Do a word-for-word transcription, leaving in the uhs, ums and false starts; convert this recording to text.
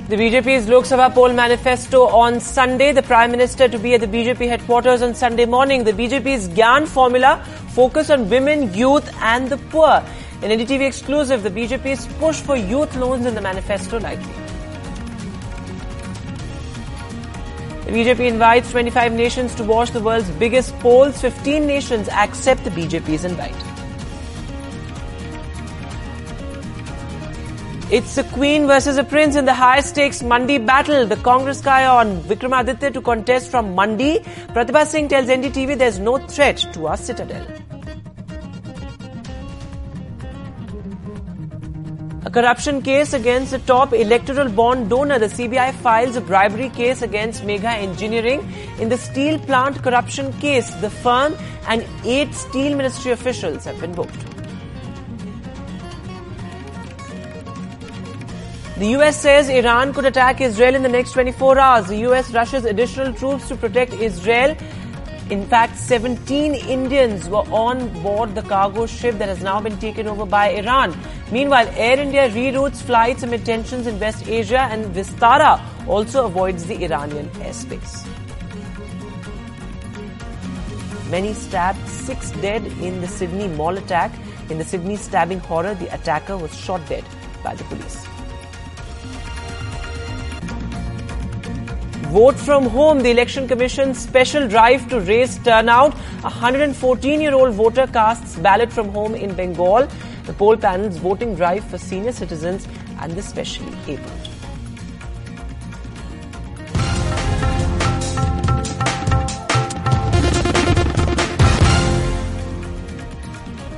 The B J P's Lok Sabha poll manifesto on Sunday. The Prime Minister to be at the B J P headquarters on Sunday morning. The B J P's Gyan formula focus on women, youth and the poor. In N D T V exclusive, the B J P's push for youth loans in the manifesto likely. The B J P invites twenty-five nations to watch the world's biggest polls. fifteen nations accept the B J P's invite. It's a queen versus a prince in the high-stakes Mandi battle. The Congress scion Vikramaditya to contest from Mandi. Pratibha Singh tells N D T V there's no threat to our citadel. A corruption case against the top electoral bond donor. The C B I files a bribery case against Megha Engineering. In the steel plant corruption case, the firm and eight steel ministry officials have been booked. The U S says Iran could attack Israel in the next twenty-four hours. The U S rushes additional troops to protect Israel. In fact, seventeen Indians were on board the cargo ship that has now been taken over by Iran. Meanwhile, Air India reroutes flights amid tensions in West Asia, and Vistara also avoids the Iranian airspace. Many stabbed, six dead in the Sydney mall attack. In the Sydney stabbing horror, the attacker was shot dead by the police. Vote from home. The Election Commission's special drive to raise turnout. A one hundred fourteen-year-old voter casts ballot from home in Bengal. The poll panel's voting drive for senior citizens and the specially abled.